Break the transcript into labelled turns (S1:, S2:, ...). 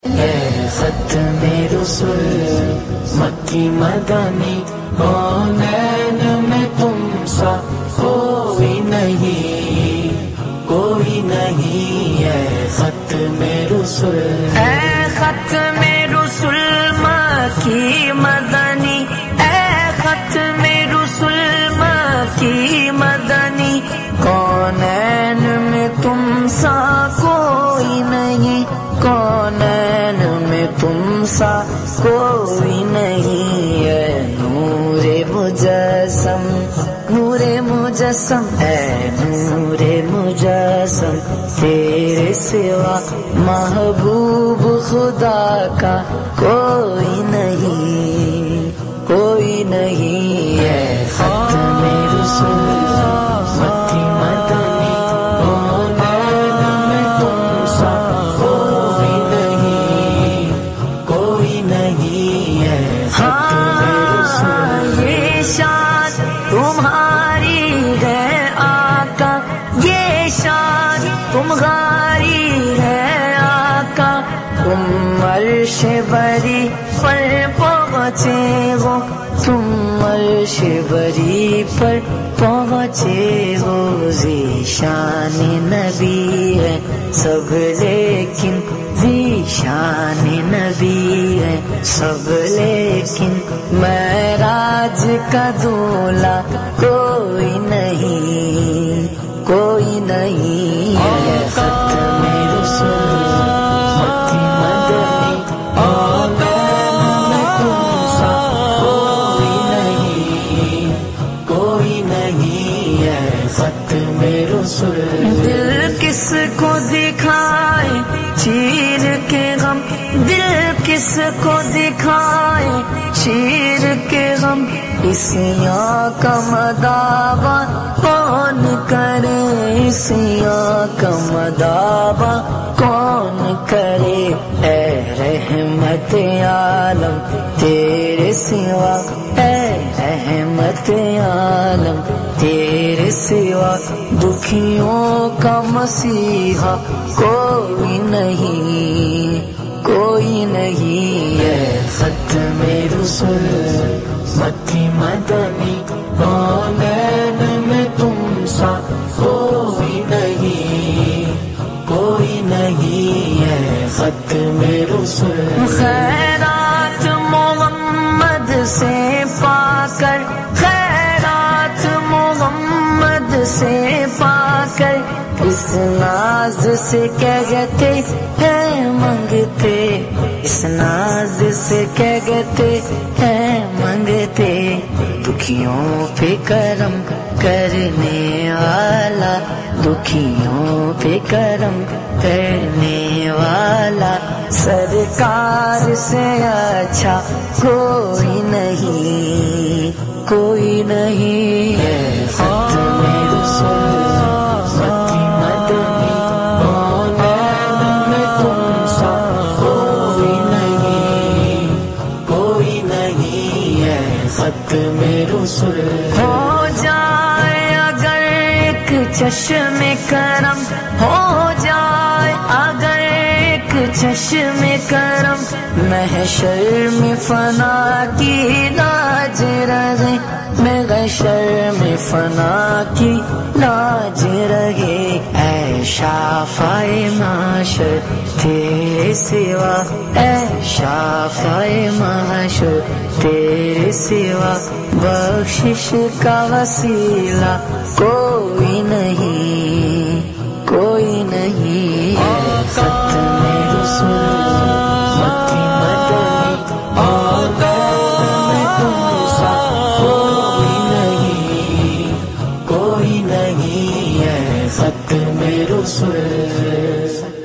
S1: ختم رسول مکی مدنی کونین میں تم سا کوئی نہیں، کوئی نہیں ہے ختم رسول،
S2: اے ختم رسول مکی مدنی، اے ختم رسول مکی مدنی، کونین میں تم سا کوئی نہیں، کونین میں تم سا کوئی نہیں ہے، نور مجسم، نور مجسم، اے نور مجسم، تیرے سوا محبوب خدا کا کوئی نہیں، کوئی نہیں ہے ختم رسول مکی مدنی، کونین میں تم سا کوئی نہیں، کوئی نہیں ہے ختم رسول۔ یہ شان تمہاری ہے آقا، یہ شان تمہاری ہے آقا، تم عرش بری پر پہنچے ہو، تم عرش بری پر پہنچے ہو، ذیشان نبی ہے سب لیکن، ذیشان نبی ہے سب لیکن، معراج کا دولہ کوئی نہیں، کوئی نہیں ہے ختم رسول مکی مدنی، کونین میں تم سا کوئی نہیں، کوئی نہیں ہے ختم رسول۔ دل کس کو دکھائے چیر کے غم، دل کس کو دکھائے چیر کے غم، اسیاں کا مداوا کون کرے، اسیاں کا مداوا کون کرے، اے رحمت عالم تیرے سوا، اے رحمت عالم تیرے سوا، دکھیوں کا مسیحا کوئی نہیں، کوئی نہیں ہے
S1: ختم رسول مکی مدنی، کونین میں تم سا کوئی نہیں، کوئی نہیں ہے ختم رسول۔
S2: خیرات محمد سے پا کر، خیرات محمد سے پا کر، اس ناز سے کہتے ہیں منگتے، اس ناز سے کہتے ہیں منگتے، دکھیوں پہ کرم کرنے والا، دکھیوں پہ کرم کرنے والا، سرکار سے اچھا کوئی نہیں، کوئی نہیں ہے
S1: ختم رسول مکی مدنی، کونین میں تم سا کوئی نہیں، کوئی نہیں ہے ختم رسول۔
S2: ہو جائے اگر ایک چشم کرم، ہو جائے اگر ایک چشم کرم، محشر میں فنا کی لاج رہے، محشر میں فنا کی لاج رہے، اے شافع محشر تیرے سوا، اے شافع محشر تیرے سوا، بخشش کا وسیلہ کوئی نہیں، کوئی نہیں ہے ختم رسول مکی مدنی، کونین میں تم سا کوئی نہیں، کوئی نہیں ہے ختم رسول۔